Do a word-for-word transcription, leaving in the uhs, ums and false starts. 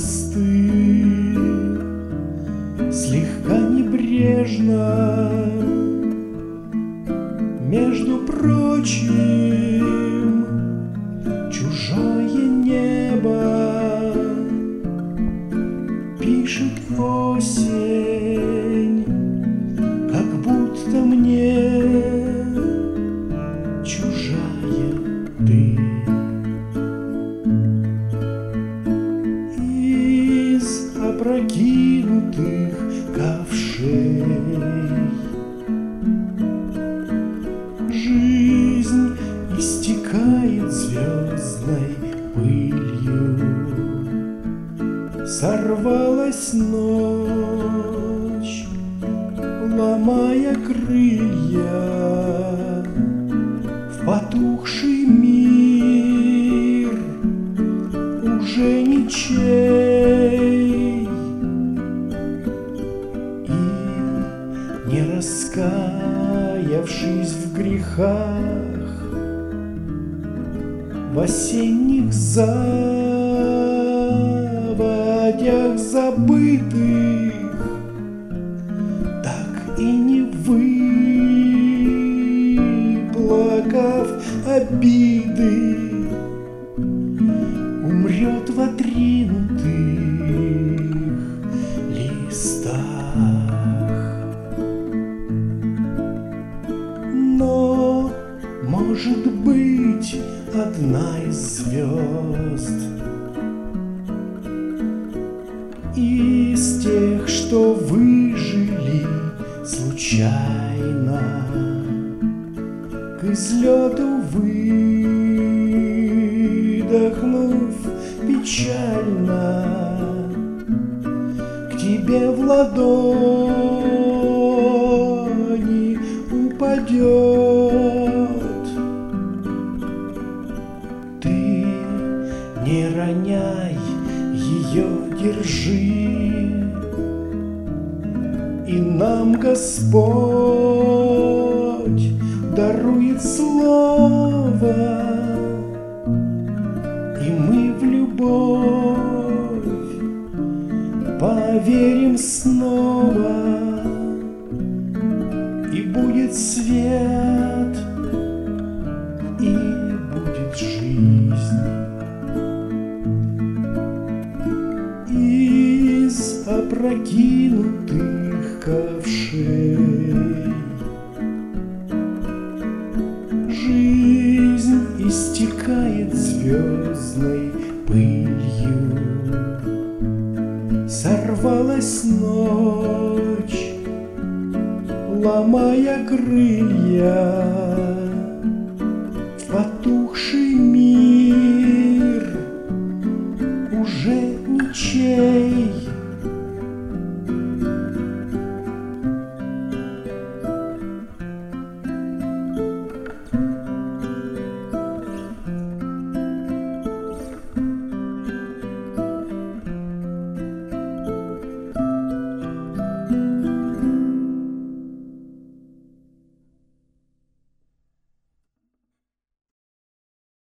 мосты, слегка небрежно. Между прочим, чужое небо пишет осень, как будто мне чужая ты. Из опрокинутых ковшей жизнь истекает звездной пылью. Сорвалась ночь, ломая крылья, в потухший мир уже ничей. И, не раскаявшись в грехах, в осенних заводях забытых, так и не выплакав обиды, умрет в отринутых листах. Но, может быть, одна из звезд из тех, что выжили случайно, к излету выдохнув печально, к тебе в ладони упадет. Ты не роняй ее, держи, и нам Господь дарует слово, и мы в любовь поверим снова, и будет свет, и будет жизнь. Из опрокинутых ковшей жизнь истекает звездной пылью. Сорвалась ночь, ломая крылья, в потухший мир уже ничей.